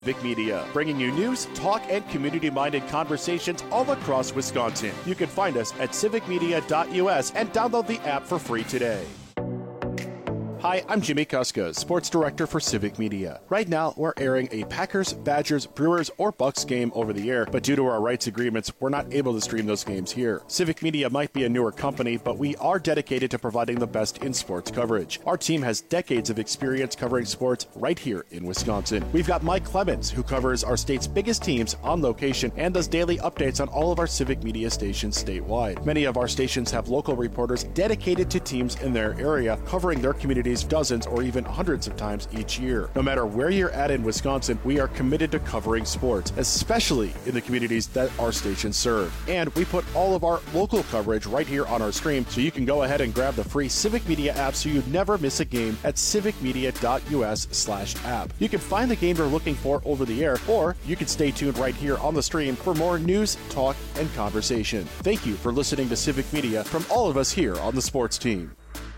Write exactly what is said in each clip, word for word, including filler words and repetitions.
Civic Media, bringing you news, talk, and community-minded conversations all across Wisconsin. You can find us at civic media dot U S and download the app for free today. Hi, I'm Jimmy Kuska, Sports Director for Civic Media. Right now, we're airing a Packers, Badgers, Brewers, or Bucks game over the air, but due to our rights agreements, we're not able to stream those games here. Civic Media might be a newer company, but we are dedicated to providing the best in sports coverage. Our team has decades of experience covering sports right here in Wisconsin. We've got Mike Clemens, who covers our state's biggest teams on location and does daily updates on all of our Civic Media stations statewide. Many of our stations have local reporters dedicated to teams in their area, covering their communities dozens or even hundreds of times each year. No matter where you're at in Wisconsin, we are committed to covering sports, especially in the communities that our stations serve. And we put all of our local coverage right here on our stream, so you can go ahead and grab the free Civic Media app so you never miss a game at civic media dot U S slash app. You can find the game you're looking for over the air, or you can stay tuned right here on the stream for more news, talk, and conversation. Thank you for listening to Civic Media from all of us here on the sports team.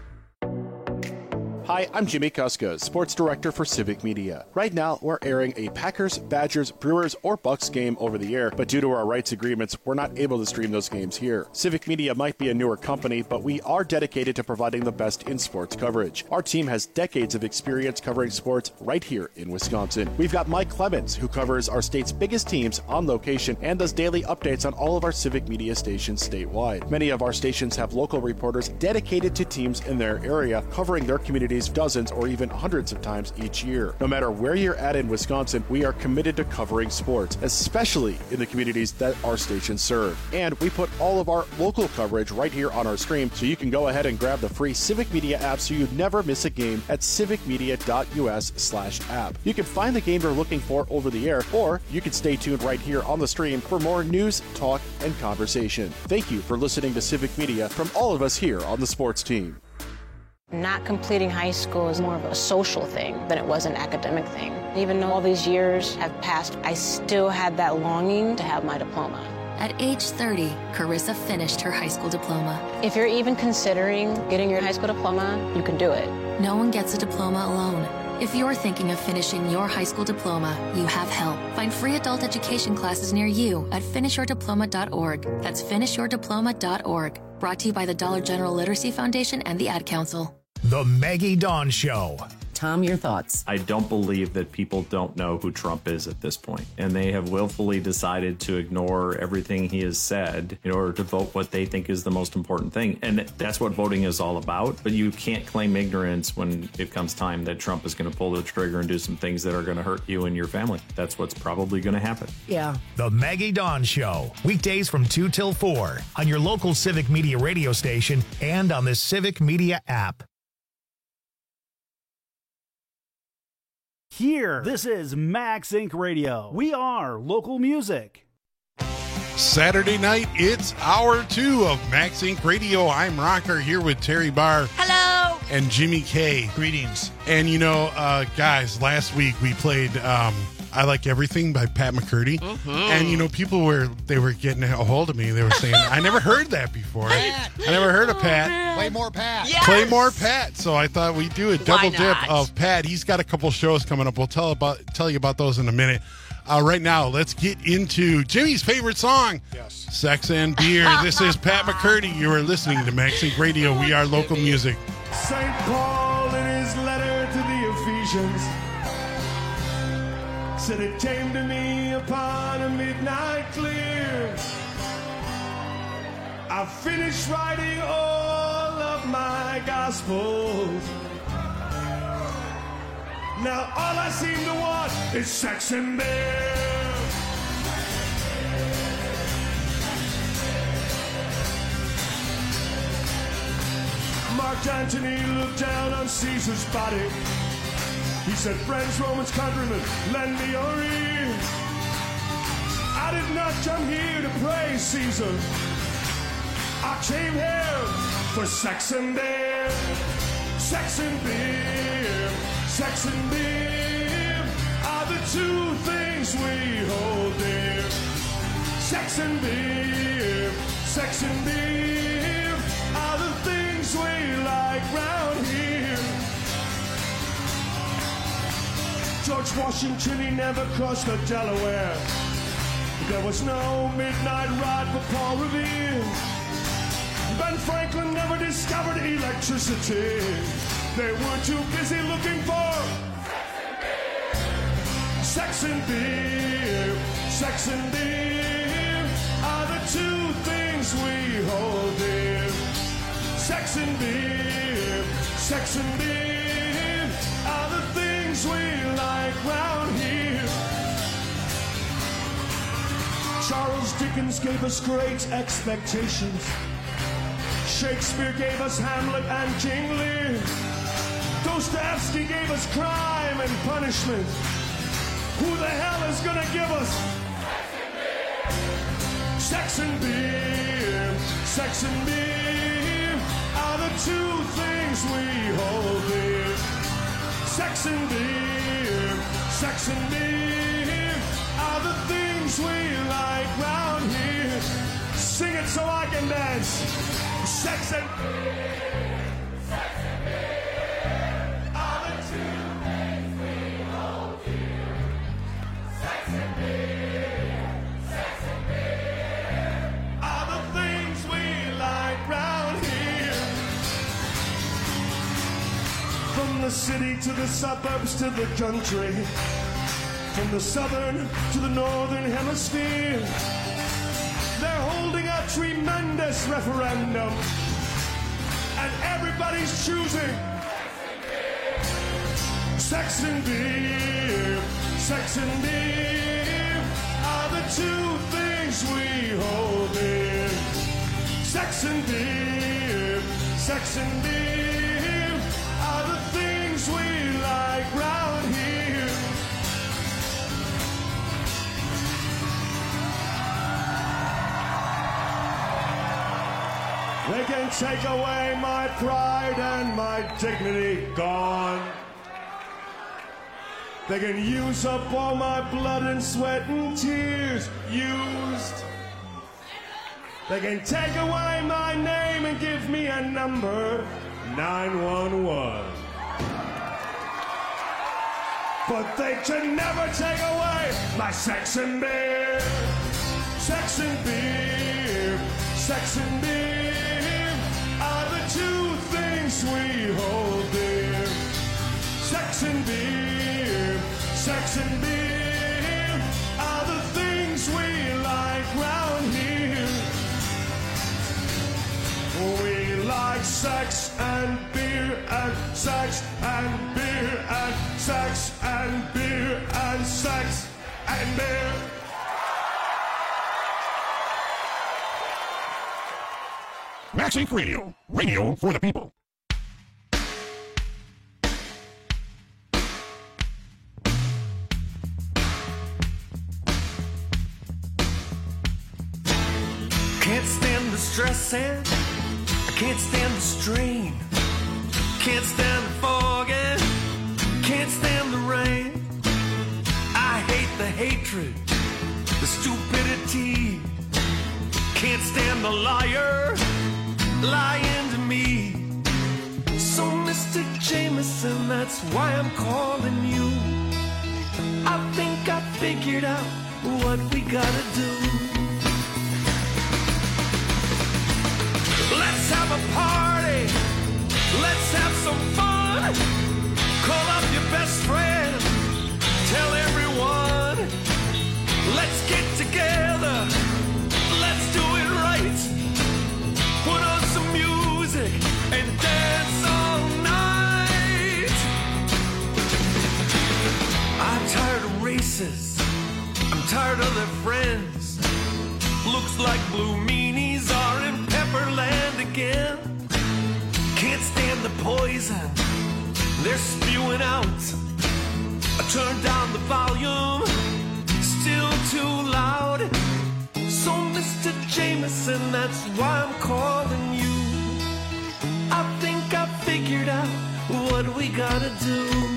Hi, I'm Jimmy Kuska, Sports Director for Civic Media. Right now, we're airing a Packers, Badgers, Brewers, or Bucks game over the air, but due to our rights agreements, we're not able to stream those games here. Civic Media might be a newer company, but we are dedicated to providing the best in sports coverage. Our team has decades of experience covering sports right here in Wisconsin. We've got Mike Clemens, who covers our state's biggest teams on location and does daily updates on all of our Civic Media stations statewide. Many of our stations have local reporters dedicated to teams in their area, covering their communities dozens or even hundreds of times each year. No matter where you're at in Wisconsin, we are committed to covering sports, especially in the communities that our stations serve. And we put all of our local coverage right here on our stream, so you can go ahead and grab the free Civic Media app so you never miss a game at civic media dot U S slash app. You can find the game you're looking for over the air, or you can stay tuned right here on the stream for more news, talk, and conversation. Thank you for listening to Civic Media from all of us here on the sports team. Not completing high school is more of a social thing than it was an academic thing. Even though all these years have passed, I still had that longing to have my diploma. At age thirty, Carissa finished her high school diploma. If you're even considering getting your high school diploma, you can do it. No one gets a diploma alone. If you're thinking of finishing your high school diploma, you have help. Find free adult education classes near you at finish your diploma dot org. That's finish your diploma dot org. Brought to you by the Dollar General Literacy Foundation and the Ad Council. The Maggie Dawn Show. Tom, your thoughts? I don't believe that people don't know who Trump is at this point, and they have willfully decided to ignore everything he has said in order to vote what they think is the most important thing. And that's what voting is all about. But you can't claim ignorance when it comes time that Trump is going to pull the trigger and do some things that are going to hurt you and your family. That's what's probably going to happen. Yeah. The Maggie Dawn Show. Weekdays from two till four on your local Civic Media radio station and on the Civic Media app. Here, this is Max Inc Radio. We are local music. Saturday night, it's hour two of Max Inc Radio. I'm Rocker here with Terry Barr. Hello. And Jimmy K. Greetings. And you know, uh, guys, last week we played um, I Like Everything by Pat McCurdy. Mm-hmm. And you know, people were, they were getting a hold of me. They were saying, I never heard that before. Pat. I never heard of Pat. Oh, Play more Pat. Yes. Play more Pat. So I thought we'd do a double dip of Pat. He's got a couple shows coming up. We'll tell about tell you about those in a minute. Uh, right now, let's get into Jimmy's favorite song, yes. Sex and Beer. This is Pat McCurdy. You are listening to Max Inc Radio. We are local music. Saint Paul, in his letter to the Ephesians, said it came to me upon a midnight clear. I finished writing all of my gospels. Now all I seem to want is sex and beer. Mark Antony looked down on Caesar's body. He said, friends, Romans, countrymen, lend me your ear. I did not come here to praise Caesar. I came here for sex and beer. Sex and beer. Sex and beer are the two things we hold dear. Sex and beer. Sex and beer are the things we like round here. George Washington, he never crossed the Delaware. There was no midnight ride for Paul Revere. Ben Franklin never discovered electricity. They were too busy looking for sex and beer. Sex and beer are the two things we hold dear. Sex and beer, sex and beer are the things we like round here. Charles Dickens gave us great expectations. Shakespeare gave us Hamlet and King Lear. Dostoevsky gave us Crime and Punishment. Who the hell is gonna give us sex and beer? Sex and beer are the two things we hold dear. Sex and beer, sex and beer are the things we like round here. Sing it so I can dance. Sex and beer, sex and beer are the two things we hold dear. Sex and beer, sex and beer are the things we like round here. From the city to the suburbs to the country, from the southern to the northern hemisphere, they're holding a tremendous referendum, and everybody's choosing sex and beer. Sex and beer are the two things we hold dear. Sex and beer, sex and beer are the things we like round here. They can take away my pride and my dignity, gone. They can use up all my blood and sweat and tears, used. They can take away my name and give me a number, nine one one. But they can never take away my sex and beer. Sex and beer, sex and beer are the two things we hold dear. Sex and beer, sex and beer are the things we like round here. We like sex and beer and sex and beer and sex and beer and sex and beer. Max Inc Radio, radio for the people. Can't stand the stress and I can't stand the strain. Can't stand the fog and can't stand the rain. I hate the hatred, the stupidity. Can't stand the liar lying to me. So Mister Jameson, that's why I'm calling you. I think I figured out what we gotta do. Let's have a party, let's have some fun. Call up your best friend, tell everyone. Let's get together, let's do it right. Put on some music and dance all night. I'm tired of races, I'm tired of their friends. Looks like blue meanies are in Pepperland again. Can't stand the poison they're spewing out. I turned down the volume, still too loud. So Mister Jameson, that's why I'm calling you. I think I figured out what we gotta do.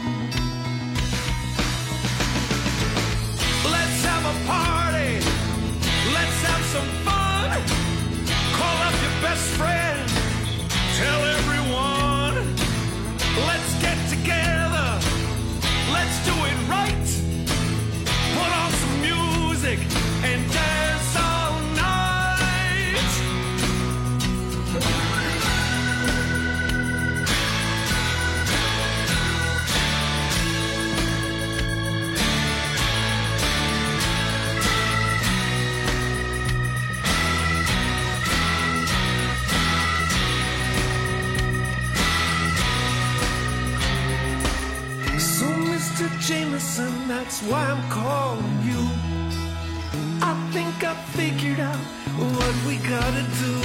Let's have a party, let's have some fun. Call up your best friend, tell everyone. Let's get together, let's do it right. That's why I'm calling you. I think I figured out what we gotta do.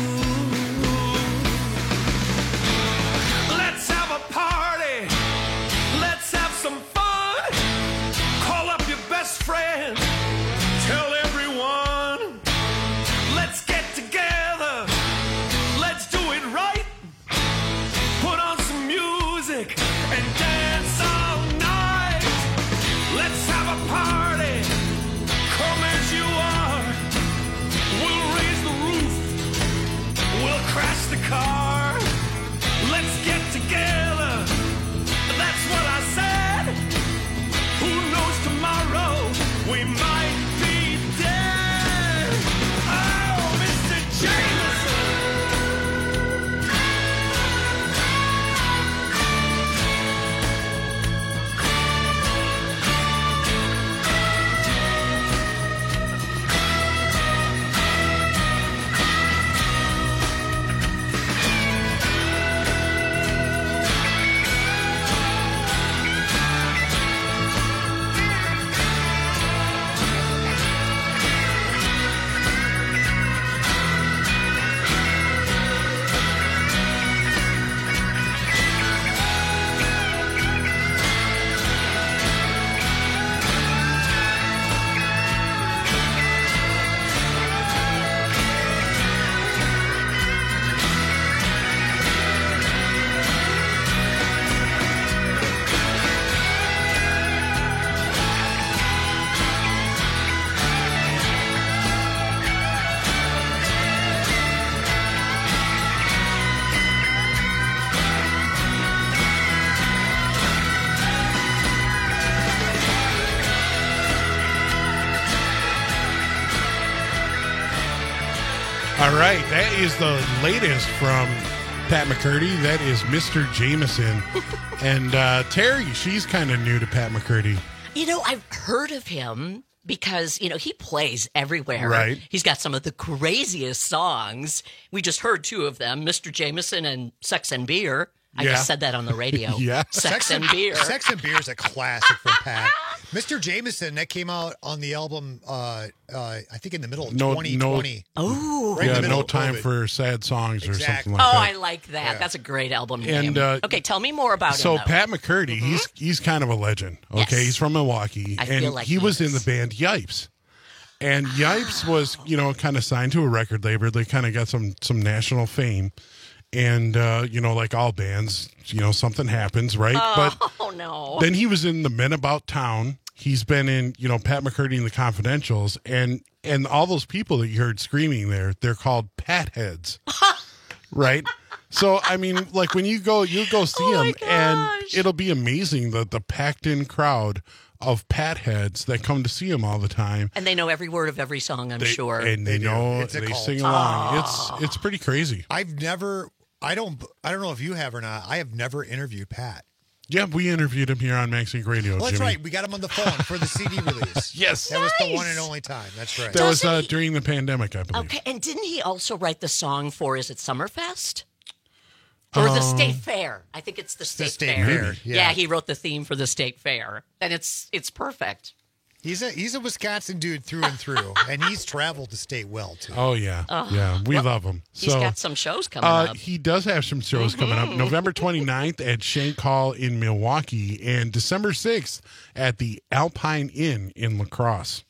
Let's have a party. Let's have some fun. Call up your best friend. Tell everyone. Let's get together. Let's do it right. Put on some music and dance all night. Let's have a party. Come as you are. We'll raise the roof. We'll crash the car. Let's get together. That's what I said. Who knows tomorrow? We might be dead. Oh, Mister Jameson. All right, that is the latest from Pat McCurdy. That is Mister Jameson. And uh, Terry, she's kind of new to Pat McCurdy. You know, I've heard of him because, you know, he plays everywhere. Right. He's got some of the craziest songs. We just heard two of them, Mister Jameson and Sex and Beer. I Yeah. just said that on the radio. Yeah. Sex, and Beer. Sex and Beer is a classic from Pat. Mister Jameson, that came out on the album, uh, uh, I think in the middle of No- twenty no- twenty. Oh. Right in yeah, the middle no of time COVID. for sad songs or Exactly. something like Oh, that. I like that. Yeah. That's a great album And, name. uh, okay, tell me more about So him, though. Pat McCurdy, he's he's kind of a legend. Okay, Yes. he's from Milwaukee, I and feel like he he was in is. the band Yipes. And Yipes was, you know, kind of signed to a record label. They kind of got some some national fame, and uh, you know, like all bands, you know, something happens, right? Oh, but no. then he was in the Men About Town. He's been in, you know, Pat McCurdy and the Confidentials, and and all those people that you heard screaming there, they're called Pat heads, right? So I mean, like when you go, you go see Oh, my him, and gosh. it'll be amazing the the packed in crowd of Pat heads that come to see him all the time. And they know every word of every song, I'm They- sure. and they, They do. know It's a they cult. sing along. Oh. It's it's pretty crazy. I've never, I don't, I don't know if you have or not. I have never interviewed Pat. Yeah, we interviewed him here on Maxink Radio. Well, that's Jimmy. right. We got him on the phone for the C D release. Yes. That was the Nice. one and only time. That's right. That was Doesn't uh, he- during the pandemic, I believe. Okay, and didn't he also write the song for, is it Summerfest? Or the State Fair. I think it's the State, State Fair. Fair, yeah. Yeah, he wrote the theme for the State Fair. And it's it's perfect. He's a he's a Wisconsin dude through and through, and he's traveled the state well too. Oh yeah, yeah, we love him. He's So, got some shows coming uh, up. he does have some shows coming up. November twenty-ninth at Shank Hall in Milwaukee, and December sixth at the Alpine Inn in La Crosse.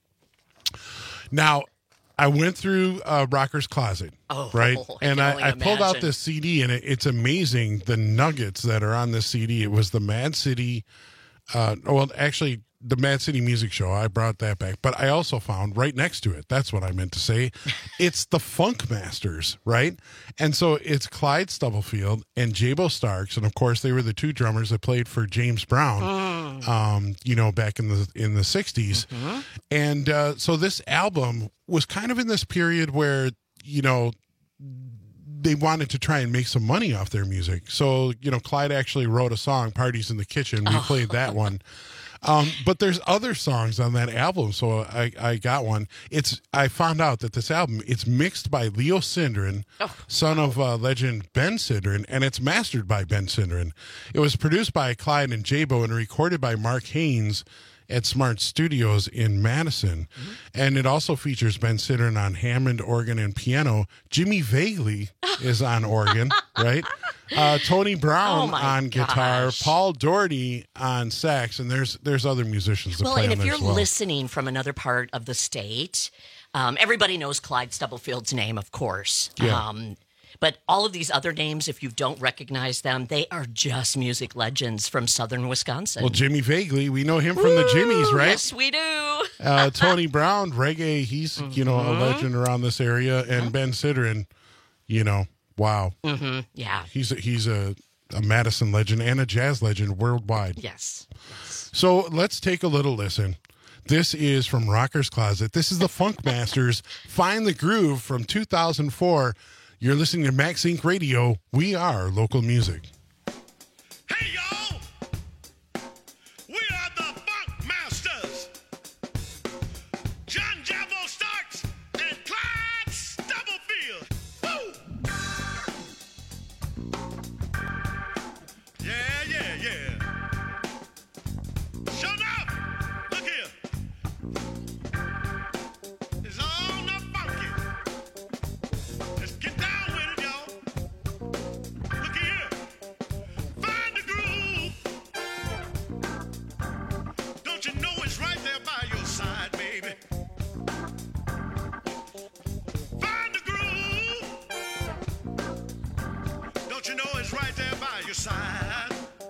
Now, I went through uh, Rocker's Closet, Oh, right? I and can only I, I pulled out imagine. this C D, and it, it's amazing the nuggets that are on this C D. It was the Mad City, uh, well, actually, the Mad City Music Show. I brought that back, but I also found right next to it. That's what I meant to say. It's the Funk Masters, right? And so it's Clyde Stubblefield and Jabo Starks, and of course they were the two drummers that played for James Brown, um, you know, back in the in the sixties. And uh, so this album was kind of in this period where, you know, they wanted to try and make some money off their music. So, you know, Clyde actually wrote a song, Parties in the Kitchen. We played that one. Um, but there's other songs on that album, so I, I got one. It's I found out that this album, it's mixed by Leo Sindrin, son of uh, legend Ben Sindrin, and it's mastered by Ben Sindrin. It was produced by Clyde and Jabo and recorded by Mark Haynes at Smart Studios in Madison. Mm-hmm. And it also features Ben Sidran on Hammond organ and piano. Jimmy Vagley is on organ, right? Uh, Tony Brown oh on guitar, gosh. Paul Doherty on sax, and there's there's other musicians that well, play and on if there you're as well. listening from another part of the state, um, everybody knows Clyde Stubblefield's name, of course. Yeah. Um, but all of these other names, if you don't recognize them, they are just music legends from southern Wisconsin. Well, Jimmy Vagley, we know him from Woo! the Jimmies, right? Yes, we do. uh, Tony Brown, reggae, he's, mm-hmm. you know, a legend around this area. And mm-hmm. Ben Sidran, you know, wow. Mm-hmm. Yeah. He's a, he's a, a Madison legend and a jazz legend worldwide. Yes. yes. So let's take a little listen. This is from Rocker's Closet. This is the Funk Masters, Find the Groove from two thousand four. You're listening to Max Inc Radio. We are local music. Hey, y'all! We are the Funk Masters. John Jabbo Starks and Clyde Stubblefield. Woo! Yeah, yeah, yeah. Shut up! Look here. It's all not funky. Let's get down with it, y'all. Look here. Find the groove. Don't you know it's right there by your side, baby? Find the groove. Don't you know it's right there by your side?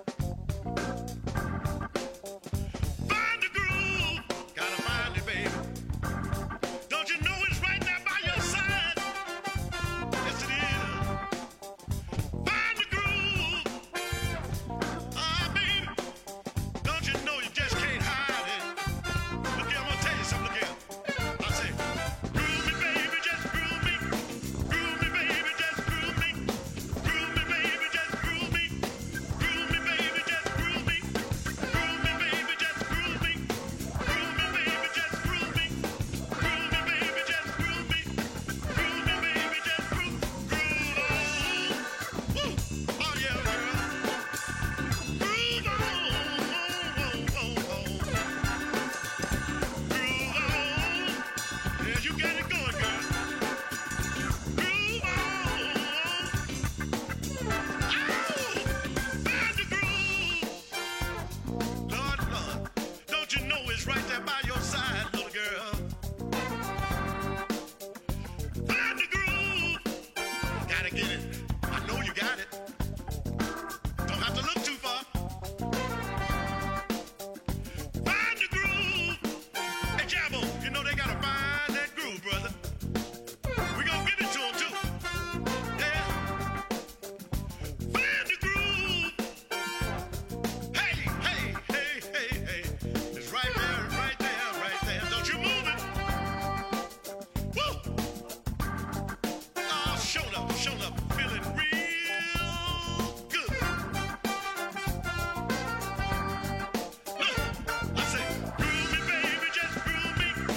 Find the groove. Gotta find it, baby. Don't you know it's right there by your side? Yes, it is. Find the groove. Ah, baby. Don't you know you just can't hide it? Look here, I'm gonna tell you something. Look here. I say, groove me, baby, just groove me. Groove me, baby, just groove me. Groove me, baby, just groove me. Groove me, baby, just groove me. Groove me, baby, just groove me. Groove me, baby, just groove me. Groove me, baby, just groove me. Groove me, baby, just groove. Groove on. Woo! Oh yeah, girl. Groove on. Oh, oh, oh. Groove on. Yeah, you got it going, girl. Groove on. Ow! Find the groove. Lord, Lord, don't you know it's right there by your side, little girl? Find the groove. Gotta get it. I know you got it. Don't have to look too far. Find the groove. Hey, Jabbo, you know they gotta find that groove, brother. We gonna give it to them, too. Yeah. Find the groove. Hey, hey, hey, hey, hey. It's right there, right there, right there. Don't you move it. Woo! Oh, show up, show up. Feeling real good. Look, I say, groove me, baby, just groove me.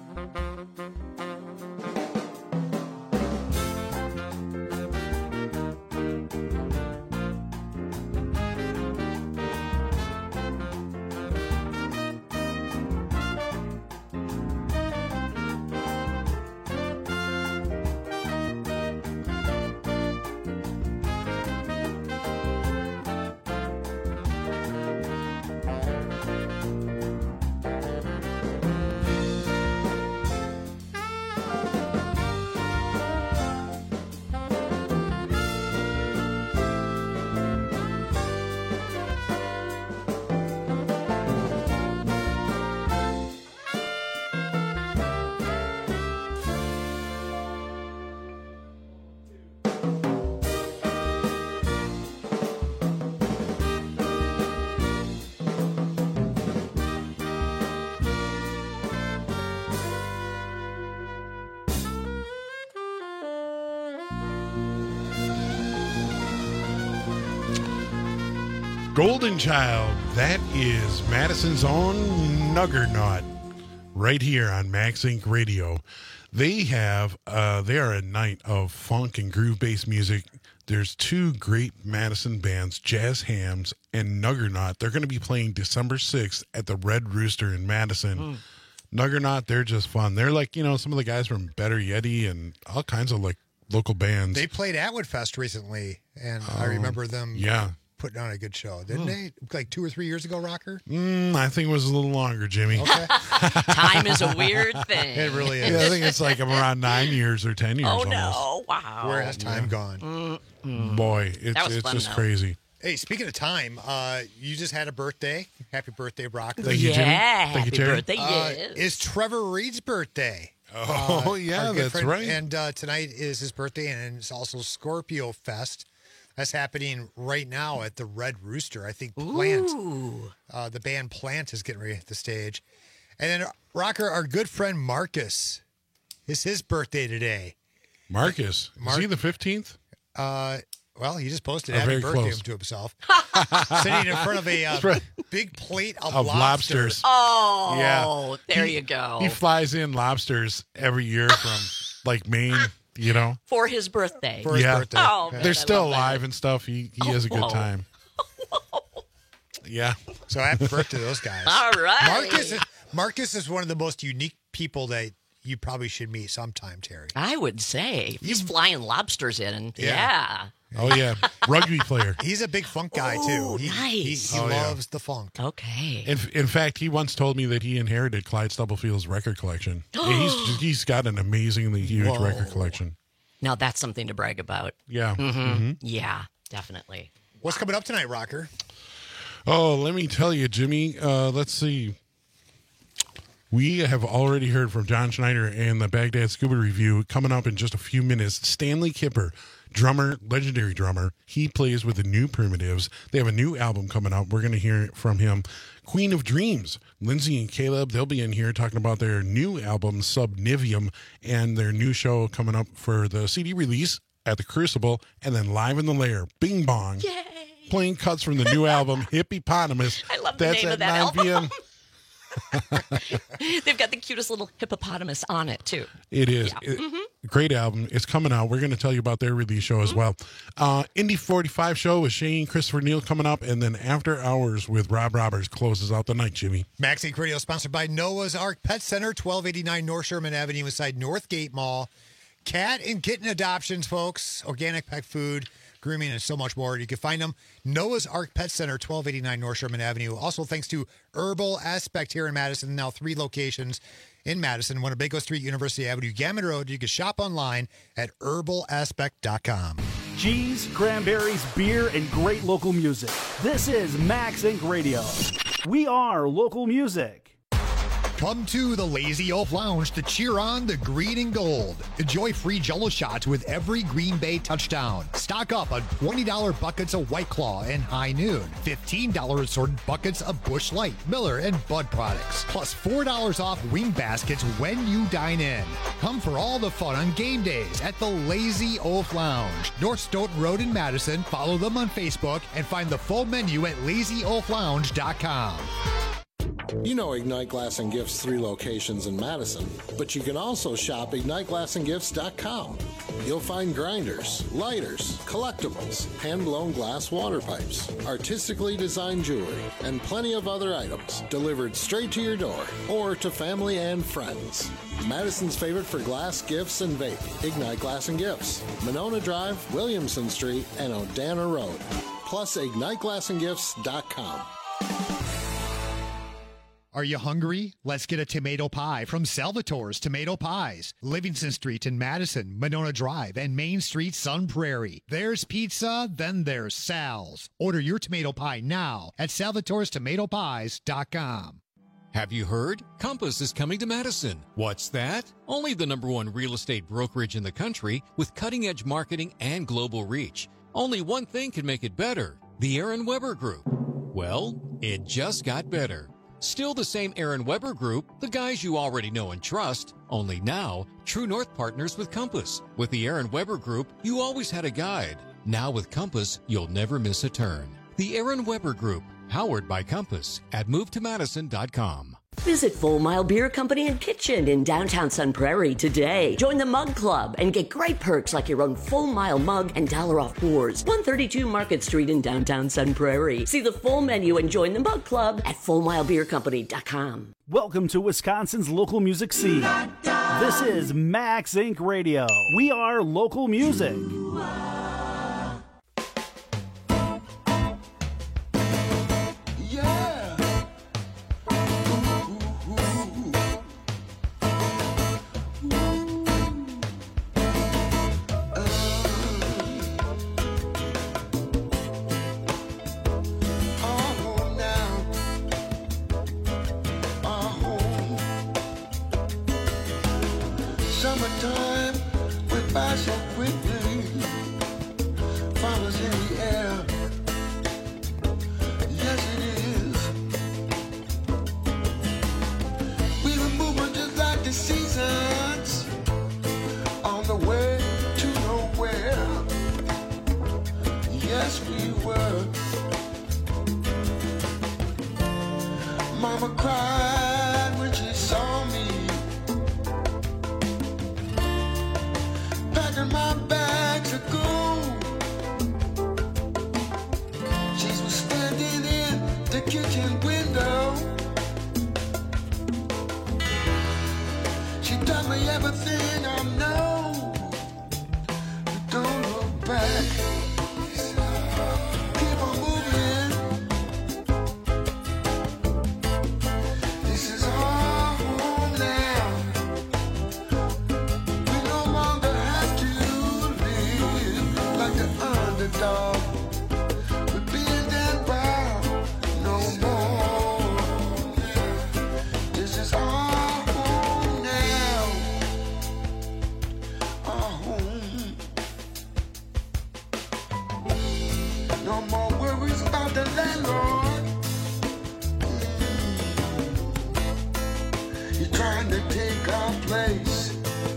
Golden Child, that is Madison's own Nuggernaut right here on Max Inc Radio. They have, uh, they are a night of funk and groove-based music. There's two great Madison bands, Jazz Hams and Nuggernaut. They're going to be playing December sixth at the Red Rooster in Madison. Mm. Nuggernaut, they're just fun. They're like, you know, some of the guys from Better Yeti and all kinds of like local bands. They played Atwood Fest recently, and oh, I remember them. Yeah. Putting on a good show, didn't mm. they? Like two or three years ago, Rocker? Mm, I think it was a little longer, Jimmy. Okay. Time is a weird thing. It really is. Yeah, I think it's like around nine years or ten years. Oh, almost. no. Wow. Where has time yeah. gone? Mm-mm. Boy, it's, it's fun, just though. crazy. Hey, speaking of time, uh, you just had a birthday. Happy birthday, Rocker. Thank you, yeah, Jimmy. Happy Thank you, Terry. birthday, Uh, yes. it's Trevor Reed's birthday. Oh, uh, yeah, our good that's friend. right. And uh, tonight is his birthday, and it's also Scorpio Fest. That's happening right now at the Red Rooster. I think Plant, uh, the band Plant is getting ready to hit the stage. And then, Rocker, our good friend Marcus, it's his birthday today. Marcus, Mar- is he the fifteenth? Uh, well, he just posted Oh, happy very birthday close. to himself. Sitting in front of a uh, right. big plate of, Of lobsters. lobsters. Oh, Yeah. there He- you go. He flies in lobsters every year from like Maine, you know. For his birthday. For his Yeah. birthday. Oh, man, They're I still love that. alive and stuff. He he has a good whoa. time. Yeah. So happy birthday to those guys. All right. Marcus is, Marcus is one of the most unique people that you probably should meet sometime, Terry. I would say. He's flying lobsters in. And, Yeah. yeah. Oh yeah, rugby player. He's a big funk guy, Ooh, too. He, nice. He, he Oh, yeah. loves the funk. Okay. In, in fact, he once told me that he inherited Clyde Stubblefield's record collection. Yeah, he's he's got an amazingly huge Whoa. record collection. Now that's something to brag about. Yeah. Mm-hmm. Mm-hmm. Yeah, definitely. What's coming up tonight, Rocker? Oh, let me tell you, Jimmy. Uh, let's see. We have already heard from John Schneider and the Baghdad Scuba Review. Coming up in just a few minutes, Stanley Kipper, drummer, legendary drummer. He plays with the New Primitives. They have a new album coming out. We're going to hear from him. Queen of Dreams, Lindsay and Caleb, they'll be in here talking about their new album, Subnivium, and their new show coming up for the C D release at the Crucible, and then Live in the Lair, Bing Bong. Yay. Playing cuts from the new album, Hippopotamus. I love the That's name at of that nine album. p.m. They've got the cutest little hippopotamus on it, too. It is. Yeah. It- Mhm. Great album. It's coming out. We're going to tell you about their release show as well. Uh, Indy forty-five show with Shane Christopher Neal coming up, and then After Hours with Rob Roberts closes out the night, Jimmy. Max Inc Radio sponsored by Noah's Ark Pet Center, twelve eighty-nine North Sherman Avenue inside Northgate Mall. Cat and kitten adoptions, folks. Organic pet food, grooming, and so much more. You can find them. Noah's Ark Pet Center, twelve eighty-nine North Sherman Avenue. Also, thanks to Herbal Aspect here in Madison. Now three locations in Madison. Winnebago Street, University Avenue, Gammon Road. You can shop online at herbal aspect dot com. Cheese, cranberries, beer, and great local music. This is Max Inc Radio. We are local music. Come to the Lazy Oaf Lounge to cheer on the green and gold. Enjoy free Jell-O shots with every Green Bay touchdown. Stock up on twenty dollars buckets of White Claw and High Noon. fifteen dollars assorted buckets of Busch Light, Miller, and Bud products. Plus four dollars off wing baskets when you dine in. Come for all the fun on game days at the Lazy Oaf Lounge. North Stoughton Road in Madison. Follow them on Facebook and find the full menu at lazy oaf lounge dot com. You know Ignite Glass and Gifts' three locations in Madison, but you can also shop ignite glass and gifts dot com. You'll find grinders, lighters, collectibles, hand-blown glass water pipes, artistically designed jewelry, and plenty of other items delivered straight to your door or to family and friends. Madison's favorite for glass, gifts, and vape, Ignite Glass and Gifts, Monona Drive, Williamson Street, and Odana Road. Plus ignite glass and gifts dot com. Are you hungry? Let's get a tomato pie from Salvatore's Tomato Pies. Livingston Street in Madison, Monona Drive, and Main Street, Sun Prairie. There's pizza, then there's Sal's. Order your tomato pie now at salvatores tomato pies dot com. Have you heard? Compass is coming to Madison. What's that? Only the number one real estate brokerage in the country with cutting-edge marketing and global reach. Only one thing can make it better. The Aaron Weber Group. Well, it just got better. Still the same Aaron Weber Group, the guys you already know and trust, only now, True North partners with Compass. With the Aaron Weber Group, you always had a guide. Now with Compass, you'll never miss a turn. The Aaron Weber Group, powered by Compass, at move to madison dot com. Visit Full Mile Beer Company and Kitchen in downtown Sun Prairie today. Join the Mug Club and get great perks like your own Full Mile mug and dollar off pours. one thirty-two Market Street in downtown Sun Prairie. See the full menu and join the Mug Club at full mile beer company dot com. Welcome to Wisconsin's local music scene. This is Max Inc Radio. We are local music. Summertime went by so quickly, flowers in the air. Yes, it is. We were moving just like the seasons, on the way to nowhere. Yes, we were. Mama cried when she saw me, packing my bags of gold. She was standing in the kitchen window. She taught me everything I know. Don't look back. Keep on moving. This is our home now. We no longer have to live like the underdog. We're being dead proud no more. This is our home now. Our home. No more worries about the landlord. You're trying to take our place.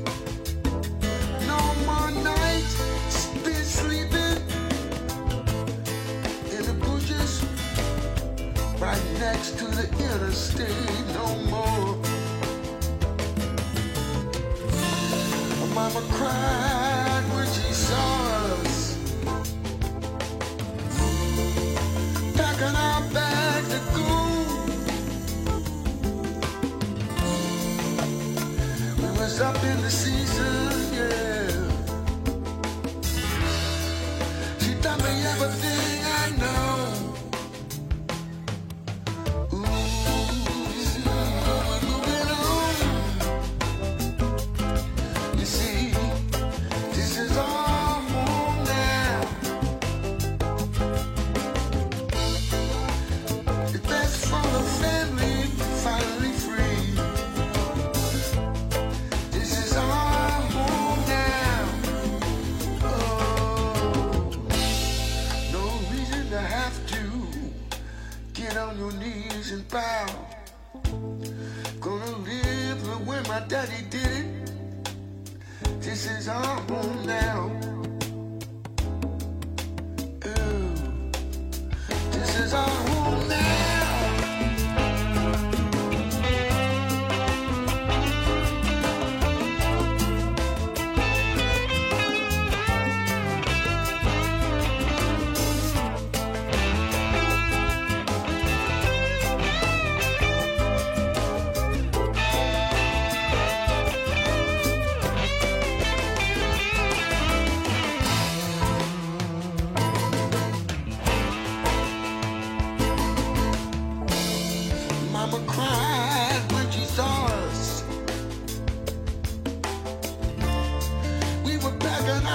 No more nights spent sleeping in the bushes right next to the interstate. No more. Mama cried when she saw us, packing our bags of gold. We was up in the season, yeah. She taught me everything I know. Ooh, we're moving on. You see, this is our home now. The best for the family, finally free. This is our home now. Oh, no reason to have to get on your knees and bow. Gonna live the way my daddy did it. This is our home now. Ooh, this is our home now.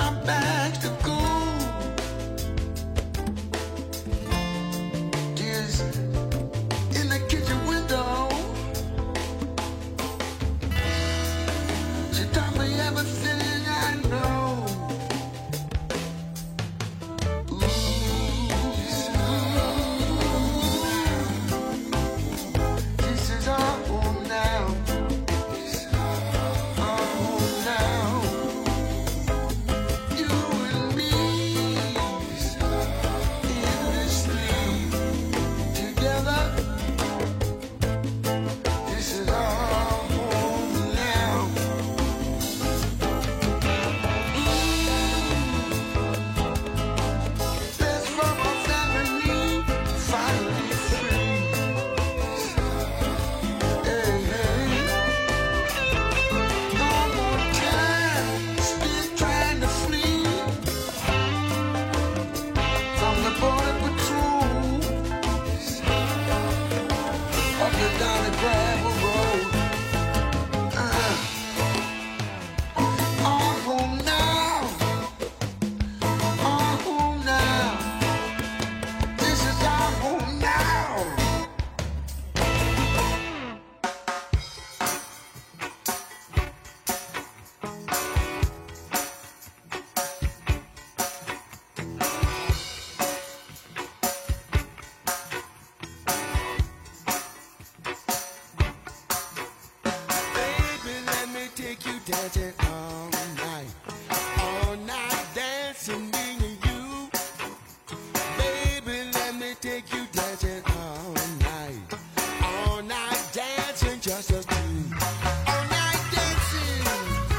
dancing all night, all night dancing me and you. Baby, let me take you dancing all night, all night dancing just us two. All night dancing.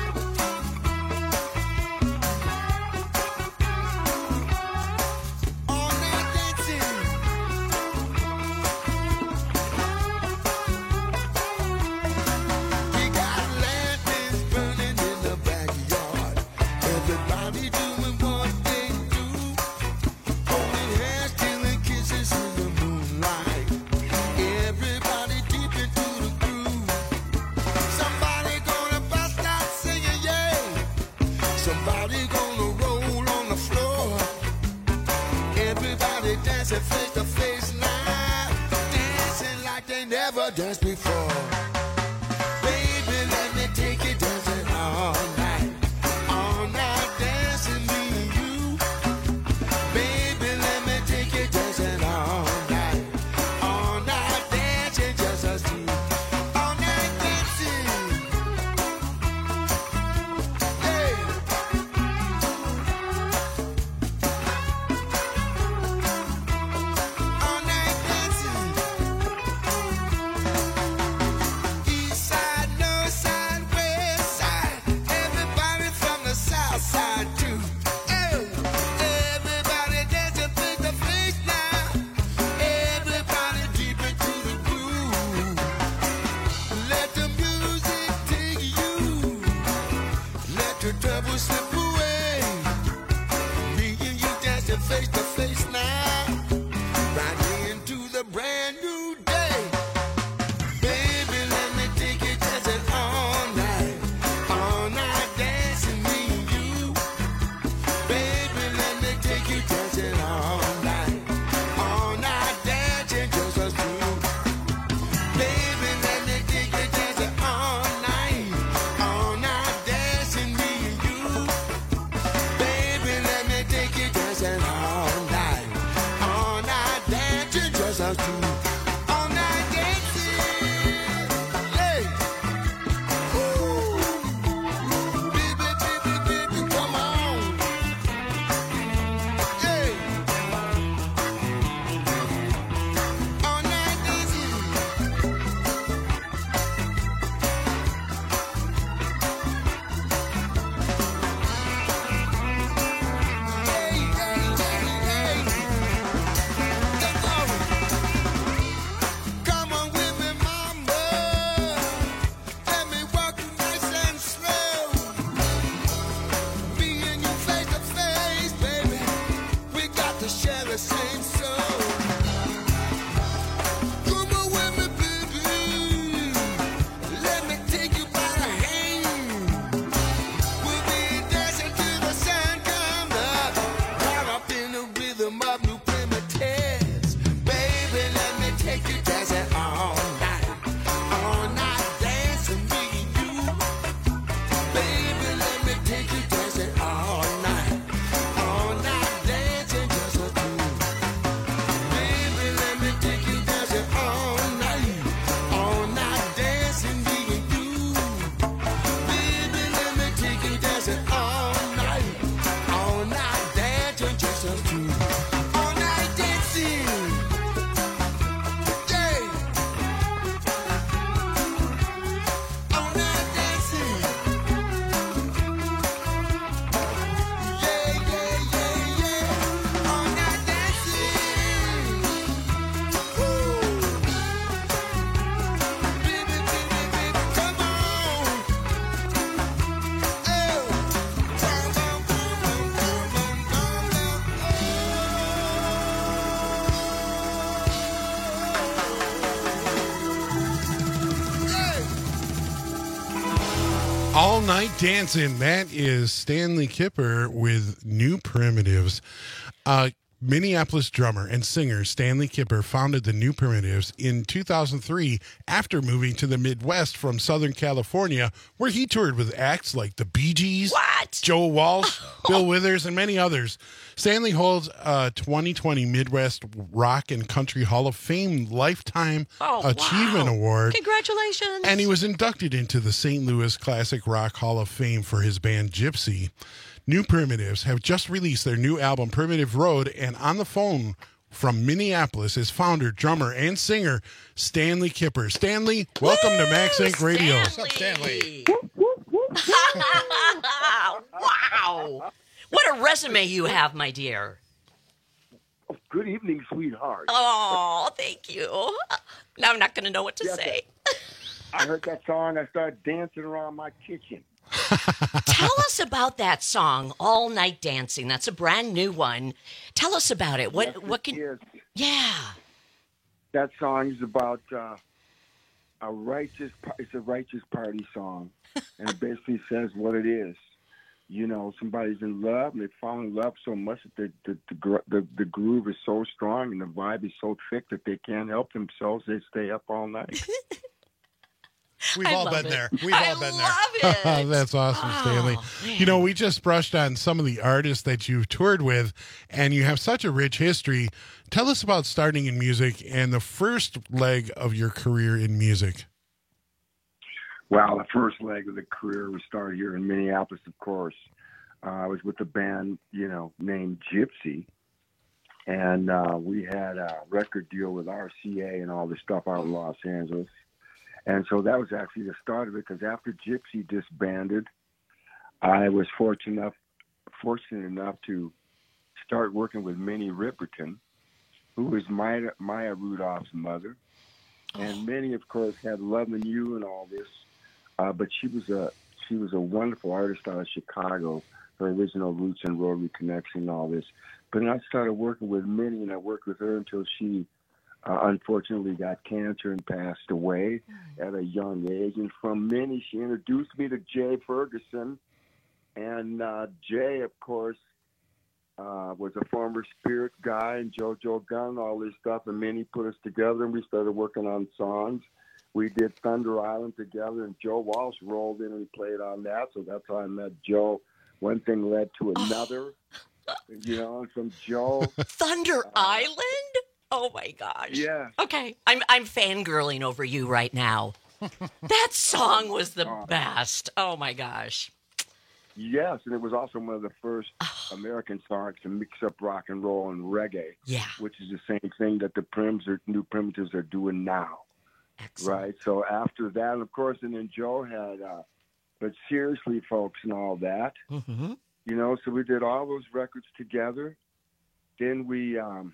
All night dancing. We got lanterns burning in the backyard. Everybody doing what they do. Holding hands, stealing kisses in the moonlight. Everybody deep into the groove. Somebody gonna bust out singing, yeah. Somebody gonna roll on the floor. Everybody dancing face to face now. Dancing like they never danced before. Baby, let me take you dancing all night. All night dancing me and you. Baby, let me take you dancing all night. All night dancing just us two. All night dancing. Hey. All night dancing. All Night Dancing. That is Stanley Kipper with New Primitives. Uh, Minneapolis drummer and singer Stanley Kipper founded the New Primitives in two thousand three after moving to the Midwest from Southern California, where he toured with acts like the Bee Gees, what? Joe Walsh, Bill Withers, and many others. Stanley holds a twenty twenty Midwest Rock and Country Hall of Fame Lifetime oh, Achievement wow. Award. Congratulations. And he was inducted into the Saint Louis Classic Rock Hall of Fame for his band Gypsy. New Primitives have just released their new album, Primitive Road, and on the phone from Minneapolis is founder, drummer, and singer Stanley Kipper. Stanley, welcome Woo! to Max Inc Radio. What's up, Stanley? Wow. What a resume you have, my dear. Good evening, sweetheart. Oh, thank you. Now I'm not going to know what to yes, say. I heard that song. I started dancing around my kitchen. Tell us about that song, All Night Dancing. That's a brand new one. Tell us about it. What? Yes, what can? Is. Yeah. That song is about uh, a righteous. It's a righteous party song, and it basically says what it is. You know, somebody's in love, and they fall in love so much that the the, the the the groove is so strong and the vibe is so thick that they can't help themselves. They stay up all night. We've I all been it. there. We've I all been love there. It. That's awesome, oh, Stanley. Man. You know, we just brushed on some of the artists that you've toured with, and you have such a rich history. Tell us about starting in music and the first leg of your career in music. Well, the first leg of the career was started here in Minneapolis, of course. Uh, I was with a band, you know, named Gypsy, and uh, we had a record deal with R C A and all this stuff out in Los Angeles. And so that was actually the start of it, because after Gypsy disbanded, I was fortunate enough, fortunate enough to start working with Minnie Riperton, who was Maya, Maya Rudolph's mother. And Minnie, of course, had Lovin' You and all this, uh, but she was a she was a wonderful artist out of Chicago. Her original roots in Rotary Connection and all this. But then I started working with Minnie, and I worked with her until she Uh, unfortunately got cancer and passed away at a young age. And from Minnie, she introduced me to Jay Ferguson. And uh, Jay, of course, uh, was a former Spirit guy, and JoJo Gunn, all this stuff. And Minnie put us together, and we started working on songs. We did Thunder Island together, and Joe Walsh rolled in and played on that. So that's how I met Joe. One thing led to another, you know, and from Joe. Thunder uh, Island? Oh my gosh. Yeah. Okay. I'm I'm fangirling over you right now. That song was the best. Oh my gosh. Yes, and it was also one of the first American songs to mix up rock and roll and reggae. Yeah. Which is the same thing that the Prims or New Primitives are doing now. Excellent. Right. So after that, of course, and then Joe had uh, But Seriously, Folks, and all that. Mm-hmm. You know, so we did all those records together. Then we um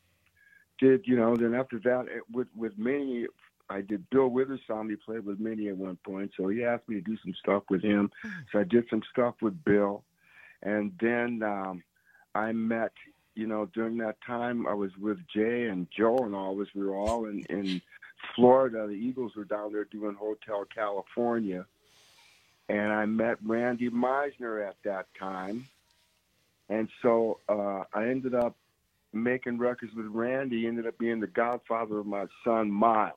did, you know, then after that, it, with with Minnie, I did Bill Withers' song. He played with Minnie at one point, so he asked me to do some stuff with him. So I did some stuff with Bill, and then um, I met, you know, during that time, I was with Jay and Joe and all this. We were all in, in Florida. The Eagles were down there doing Hotel California, and I met Randy Meisner at that time, and so uh, I ended up making records with Randy. Ended up being the godfather of my son Miles.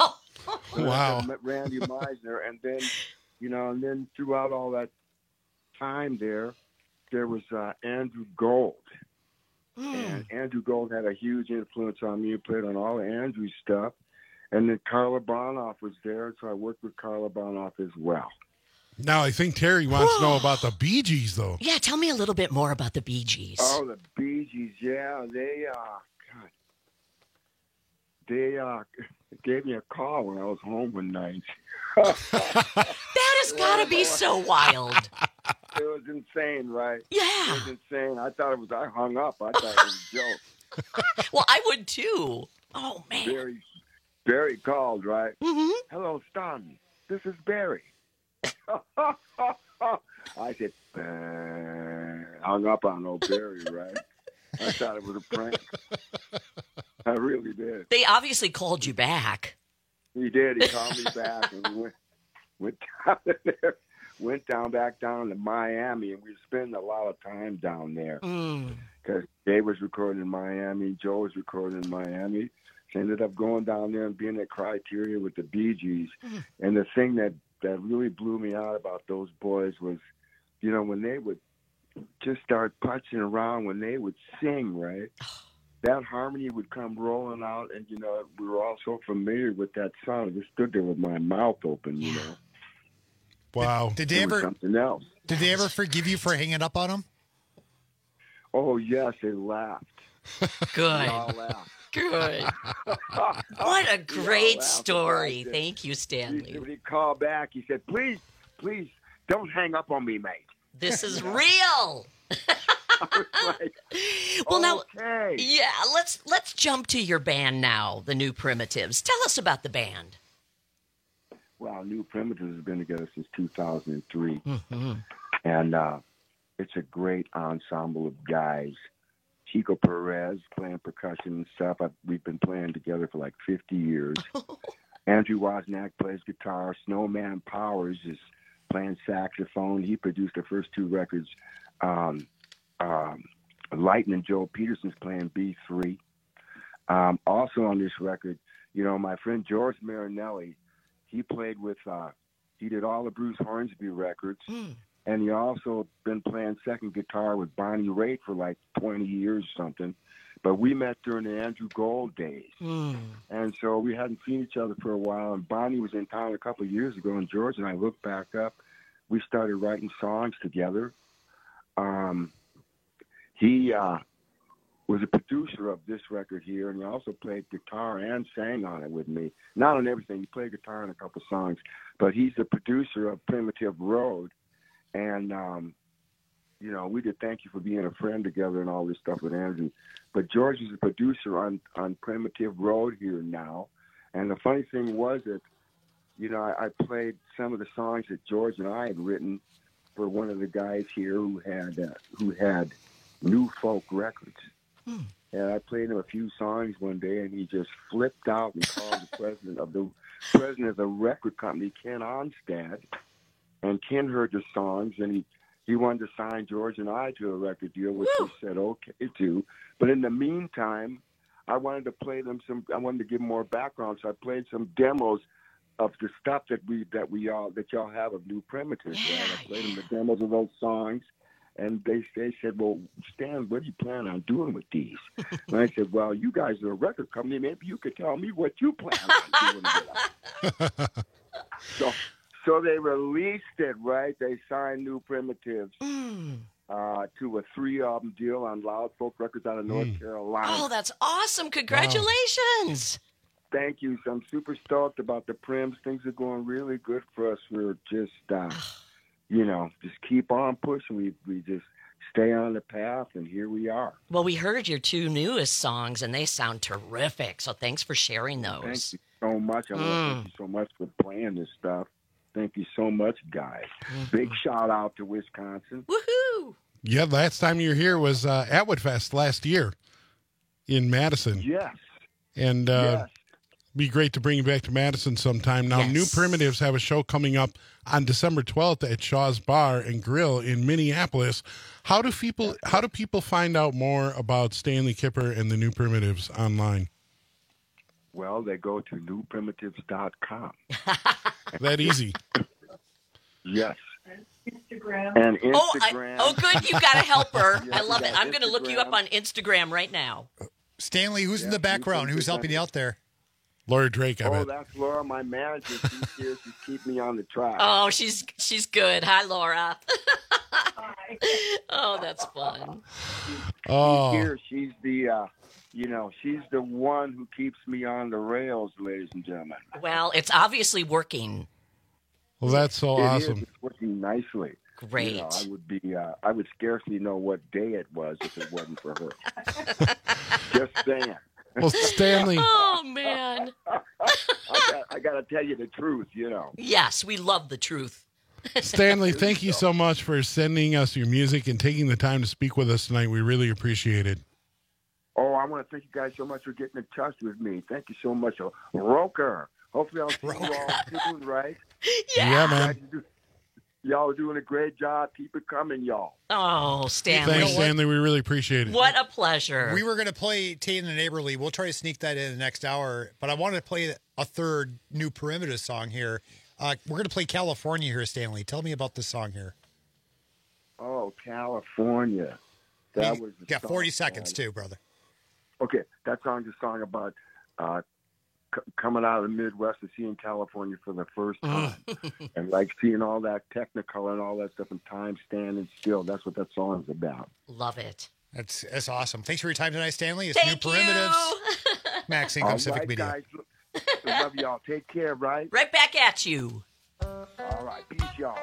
Wow. I met Randy Meisner, and then, you know, and then throughout all that time there, there was uh, Andrew Gold, mm. and Andrew Gold had a huge influence on me. He played on all of Andrew's stuff, and then Carla Bonoff was there, so I worked with Carla Bonoff as well. Now, I think Terry wants to know about the Bee Gees, though. Yeah, tell me a little bit more about the Bee Gees. Oh, the Bee Gees, yeah. They, uh, God, they uh, gave me a call when I was home one night. That has got to be so wild. It was insane, right? Yeah. It was insane. I thought it was, I hung up. I thought it was a joke. Well, I would too. Oh, man. Barry, Barry called, right? Mm-hmm. Hello, Stan. This is Barry. I said, uh, hung up on old Barry, right? I thought it was a prank. I really did. They obviously called you back. He did. He called me back, and we went, went down there, went down back down to Miami, and we were spending a lot of time down there because Mm. Dave was recording in Miami, Joe was recording in Miami. So ended up going down there and being at Criteria with the Bee Gees. Mm. And the thing that, that really blew me out about those boys was, you know, when they would just start punching around, when they would sing, right? That harmony would come rolling out, and, you know, we were all so familiar with that song. I just stood there with my mouth open, you know. Wow. Did they It was ever something else. Did they ever forgive you for hanging up on them? Oh, yes, they laughed. Good. They all laughed. Good. What a They all great laughed story. about it. Thank you, Stanley. He, he called back. He said, please, please, don't hang up on me, mate. This is real. Well, now, Okay. yeah, let's let's jump to your band now, the New Primitives. Tell us about the band. Well, New Primitives has been together since two thousand three. Mm-hmm. And uh, it's a great ensemble of guys. Chico Perez playing percussion and stuff. I, we've been playing together for like fifty years. Andrew Wozniak plays guitar. Snowman Powers is playing saxophone. He produced the first two records. Um, um, Lightning Joe Peterson's playing B three. Um, also on this record, you know, my friend George Marinelli, he played with, uh, he did all the Bruce Hornsby records. Mm. And he also been playing second guitar with Bonnie Raitt for like twenty years or something. But we met during the Andrew Gold days. Mm. And so we hadn't seen each other for a while. And Bonnie was in town a couple of years ago. And George and I looked back up. We started writing songs together. Um, he uh, was a producer of this record here. And he also played guitar and sang on it with me. Not on everything. He played guitar on a couple of songs. But he's the producer of Primitive Road. And, um, you know, we did Thank You for Being a Friend together and all this stuff with Andrew. But George is a producer on, on Primitive Road here now. And the funny thing was that, you know, I, I played some of the songs that George and I had written for one of the guys here who had uh, who had New Folk Records. Hmm. And I played him a few songs one day, and he just flipped out and called the president of the president of the record company, Ken Onstad. And Ken heard the songs, and he, he wanted to sign George and I to a record deal, which Woo! we said okay to. But in the meantime, I wanted to play them some. I wanted to give more background, so I played some demos of the stuff that we that we all that y'all have of New Primitives. Yeah, right? I played them the demos of those songs, and they they said, "Well, Stan, what do you plan on doing with these?" And I said, "Well, you guys are a record company. Maybe you could tell me what you plan on doing with them." so. So they released it, right? They signed New Primitives Mm. uh, to a three-album deal on Loud Folk Records out of North Mm. Carolina. Oh, that's awesome. Congratulations. Thank you. So I'm super stoked about the Prims. Things are going really good for us. We're just, uh, you know, just keep on pushing. We we just stay on the path, and here we are. Well, we heard your two newest songs, and they sound terrific. So thanks for sharing Thank those. you so much. I want to Mm. thank you so much for playing this stuff. Thank you so much, guys. Big shout out to Wisconsin. Woohoo! Yeah, last time you were here was uh, at Woodfest last year in Madison. Yes. And uh, Yes. be great to bring you back to Madison sometime. Now, Yes. New Primitives have a show coming up on December twelfth at Shaw's Bar and Grill in Minneapolis. How do people how do people find out more about Stanley Kipper and the New Primitives online? Well, they go to new primitives dot com. That easy. Yes. Instagram. And Oh, I, Instagram. oh, good. You got a helper. Yes, I love we it. got I'm going to look you up Instagram. on Instagram right now. Stanley, who's in Yeah, the background? you Who's can- helping you out there? Laura Drake, I Oh, bet. that's Laura, my manager. She's here. She's keeping me on the track. Oh, she's she's good. Hi, Laura. Oh, that's fun. Oh, She's here. She's the, uh, you know, she's the one who keeps me on the rails, ladies and gentlemen. Well, it's obviously working. well, that's so It is. awesome. It's working nicely. Great. You know, I would be. Uh, I would scarcely know what day it was if it wasn't for her. Just saying. Well, Stanley, Oh, man. I got, I got to tell you the truth, you know. Yes, we love the truth. Stanley, thank you so much for sending us your music and taking the time to speak with us tonight. We really appreciate it. Oh, I want to thank you guys so much for getting in touch with me. Thank you so much. Roker. Hopefully I'll see you all soon, right? Yeah, man. You guys do- Y'all are doing a great job. Keep it coming, y'all. Oh, Stanley. Thanks, Stanley. We really appreciate it. What a pleasure. We were going to play Tate and the Neighborly. We'll try to sneak that in the next hour, but I wanted to play a third new Perimeter song here. Uh, we're going to play California here, Stanley. Tell me about this song here. Oh, California. That you was the got song, forty seconds, man. too, brother. Okay, that song's a song about uh, c- coming out of the Midwest and seeing California for the first time. And like seeing all that Technicolor and all that stuff and time standing still. That's what that song's about. Love it. That's that's awesome. Thanks for your time tonight, Stanley. It's Thank New you. Primitives. Max Income All Civic right, Media. guys. I love y'all. Take care, right? Right back at you. All right. Peace, y'all.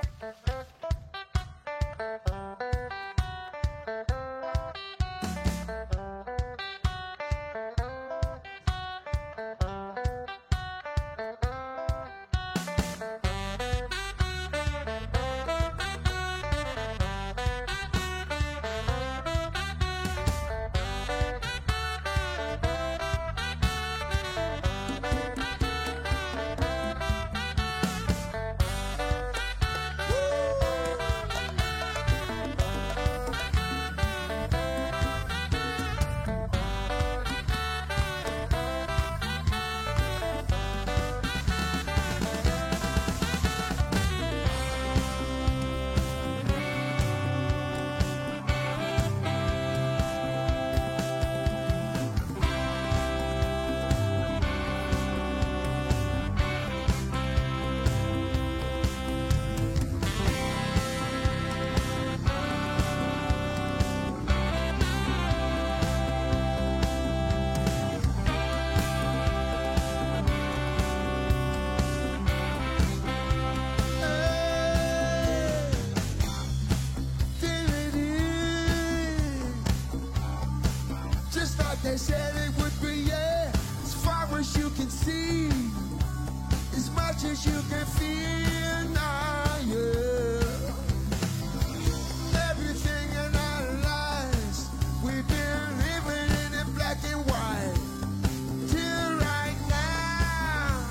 They said it would be, yeah, as far as you can see, as much as you can feel now, yeah. Everything in our lives, we've been living in it black and white, till right now,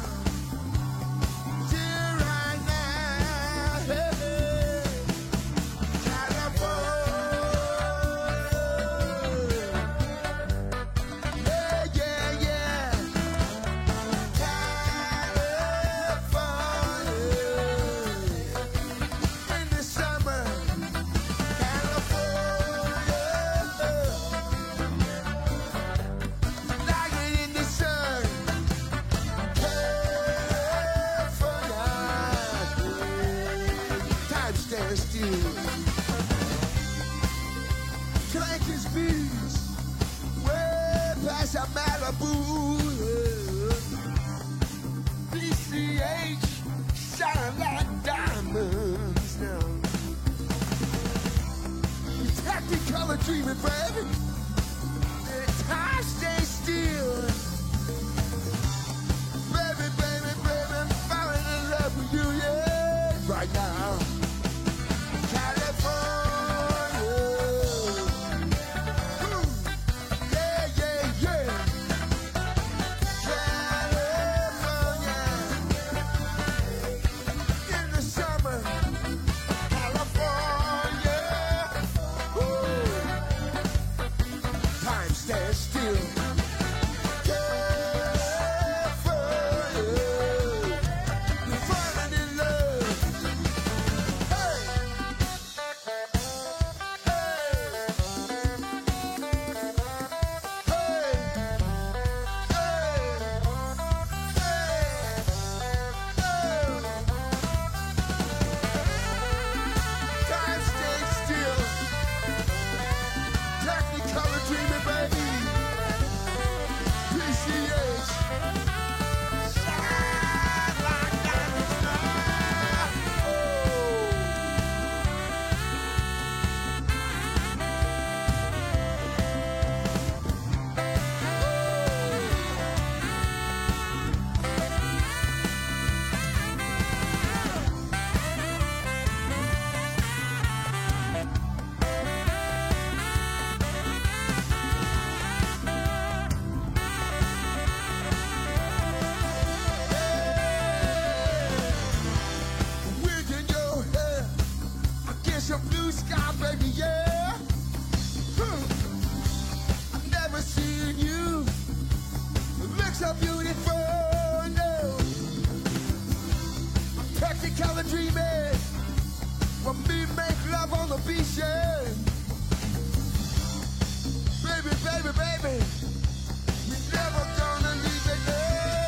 till right now, hey, hey. California. Clanky's bees, way past a Malibu. B C H, shine like diamonds now. Technicolor dreaming, baby. And time stays still. Baby, baby, baby, I'm falling in love with you, yeah, right now. God, baby, yeah. Hmm. I've never seen you look so beautiful, no. Technicolor dreaming when we make love on the beach, yeah. Baby, baby, baby, we never gonna leave it, no.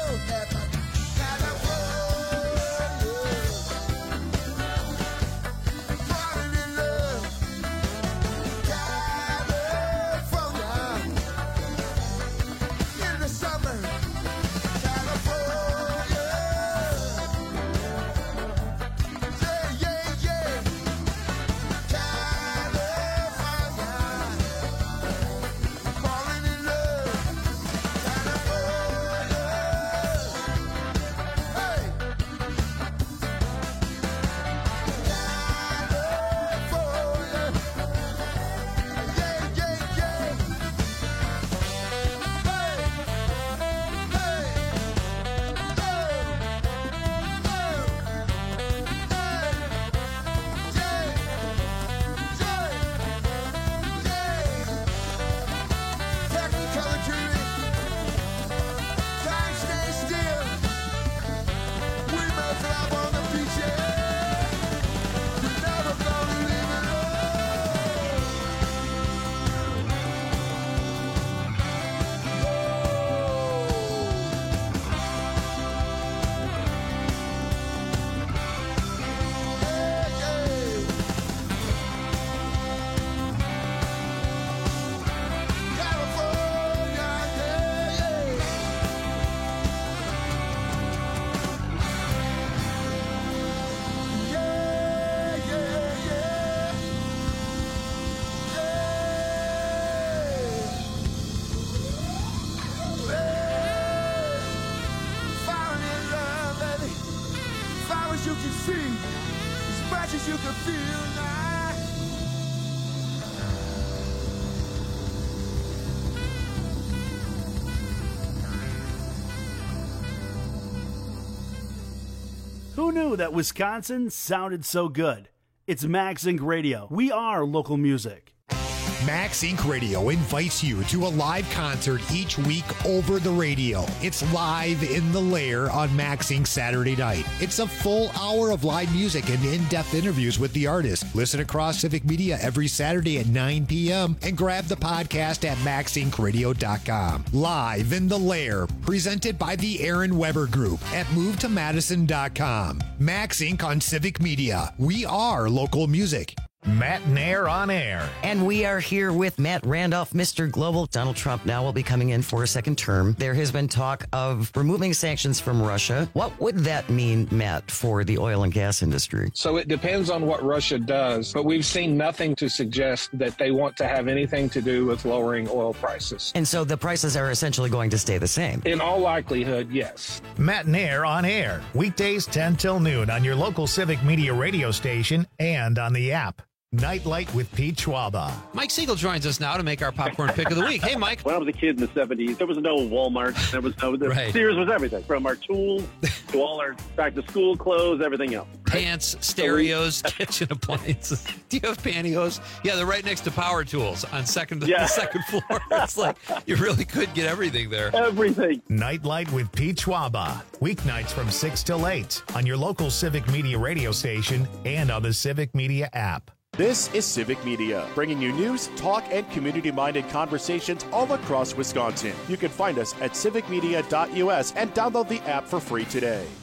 You can see as much as you can feel now. Who knew that Wisconsin sounded so good? It's Max Inc Radio. We are local music. Max Incorporated. Radio invites you to a live concert each week over the radio. It's Live in the Lair on Max Incorporated. Saturday night. It's a full hour of live music and in-depth interviews with the artist. Listen across Civic Media every Saturday at nine p.m. and grab the podcast at max inc radio dot com. Live in the Lair, presented by the Aaron Weber Group at move to madison dot com. Max Incorporated on Civic Media. We are local music. Matt Nair on air. And we are here with Matt Randolph, Mister Global. Donald Trump now will be coming in for a second term. There has been talk of removing sanctions from Russia. What would that mean, Matt, for the oil and gas industry? So it depends on what Russia does, but we've seen nothing to suggest that they want to have anything to do with lowering oil prices. And so the prices are essentially going to stay the same? In all likelihood, yes. Matt Nair on air. Weekdays ten till noon on your local Civic Media radio station and on the app. Nightlight with Pete Schwaba. Mike Siegel joins us now to make our popcorn pick of the week. Hey, Mike. When I was a kid in the seventies, there was no Walmart. There was no, the right. Sears was everything, from our tools to all our back-to-school clothes, everything else. Pants, stereos, kitchen appliances. Do you have pantyhose? Yeah, they're right next to power tools on second Yeah. the second floor. It's like you really could get everything there. Everything. Nightlight with Pete Schwaba. Weeknights from six till eight on your local Civic Media radio station and on the Civic Media app. This is Civic Media, bringing you news, talk, and community-minded conversations all across Wisconsin. You can find us at civic media dot u s and download the app for free today.